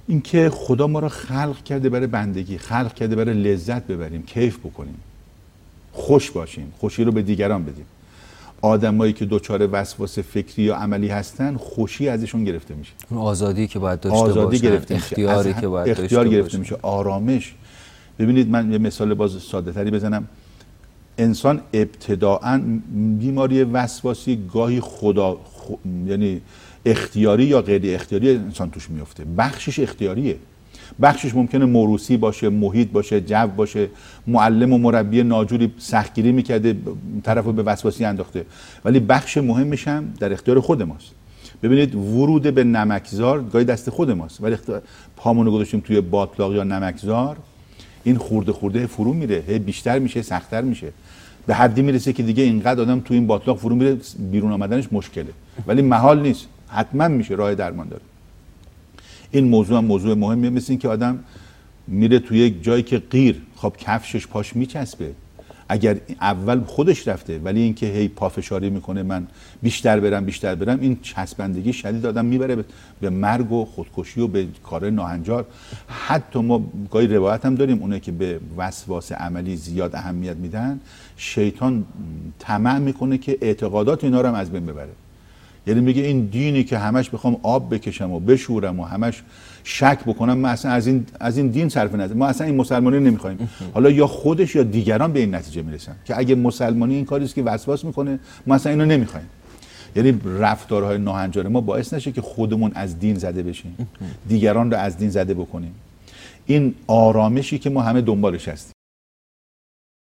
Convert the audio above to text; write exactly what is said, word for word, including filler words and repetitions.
اینکه خدا ما را خلق کرده برای بندگی، خلق کرده برای لذت ببریم، کیف بکنیم، خوش باشیم، خوشی رو به دیگران بدیم. آدمایی که دوچار وسواس فکری یا عملی هستن، خوشی ازشون گرفته میشه. آزادی که باید داشته آزادی باشن، گرفته اختیاری میشه. که باید اختیار داشته گرفته باشن. میشه، آرامش. ببینید من یه مثال باز ساده تری بزنم. انسان ابتداعاً بیماری وسواسی گاهی خدا خ... یعنی اختیاری یا غیر اختیاری انسان توش میفته. بخشش اختیاریه، بخشش ممکنه موروثی باشه، محیط باشه، جو باشه، معلم و مربی ناجوری سختگیری میکرده طرفو به وسواسی انداخته، ولی بخش مهمش هم در اختیار خود ماست. ببینید ورود به نمکزار گاهی دست خود ماست، ولی اختیار... پامونو گذاشتیم توی باتلاق یا نمکزار، این خورده خورده فرو میره، هی بیشتر میشه، سخت‌تر میشه، به حدی میرسه که دیگه اینقدر آدم توی این باتلاق فرو میره بیرون آمدنش مشکله، ولی محال نیست، حتما میشه، راه درمان داره. این موضوع هم موضوع مهمیه. مثل این که آدم میره توی یک جایی که غیر، خب کفشش پاش میچسبه، اگر اول خودش رفته، ولی اینکه هی پافشاری میکنه من بیشتر برم بیشتر برم، این چسبندگی شدید آدم میبره به مرگ و خودکشی و به کار ناهنجار. حتی ما گاهی روایت هم داریم اونه که به وسواس عملی زیاد اهمیت میدن، شیطان طمع میکنه که اعتقادات اینا رو هم از بین ببره. یعنی میگه این دینی که همش بخوام آب بکشم و بشورم و همش شک بکنم، من اصلا از این از این دین صرف نظر، ما اصلا این مسلمانی نمیخوایم. حالا یا خودش یا دیگران به این نتیجه میرسن که اگه مسلمانی این کاریست که وسواس میکنه، ما اصلا اینو نمیخوایم. یعنی رفتارهای ناهنجار ما باعث نشه که خودمون از دین زده بشیم، دیگران رو از دین زده بکنیم. این آرامشی که ما همه دنبالش هستیم.